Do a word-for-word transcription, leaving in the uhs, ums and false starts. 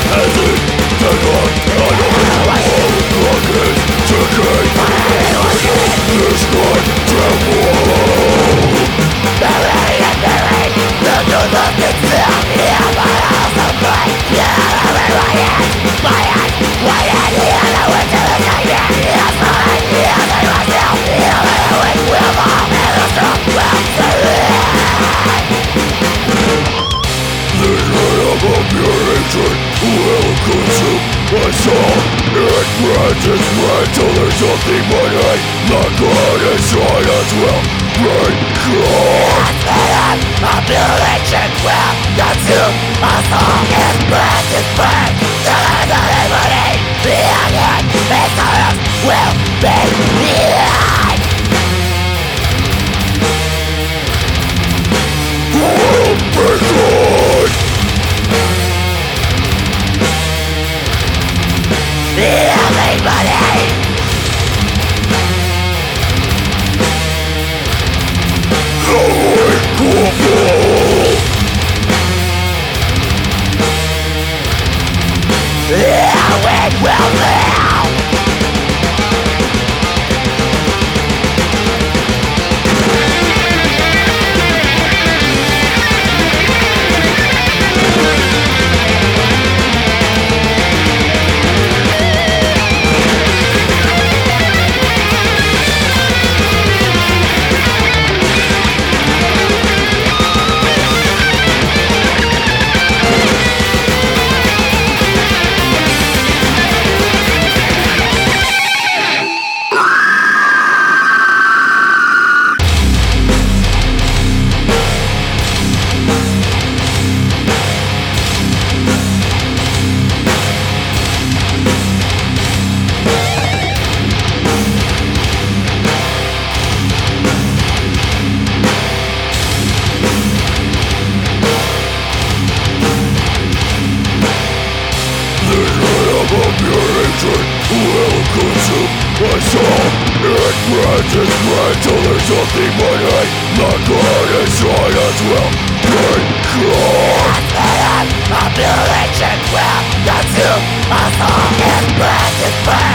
as it deadlock. I know all the clock is ticking. This night tremble. Buried and buried, the truth of it still here, but also blind. Yeah, my hand, my hand, my hand, yeah, the wind to the nightmare. Yes, my hand, yes, I myself, yeah, the wind will fall, and the storm will survive. The night of a pure hatred will consume my soul. It spreads and spreads till there's nothing but hate. The good inside us will break God. The spirit of pure hatred will consume us all. It spreads and spreads till there's nothing but hate. The end inside us will be behind. Will be good. Everybody! The wind will fall. The wind will fall. Will consume my soul. It spreads and spreads till there's nothing but hate. The good inside us will be gone. The spirit of pure hatred will consume us all. It spreads and spreads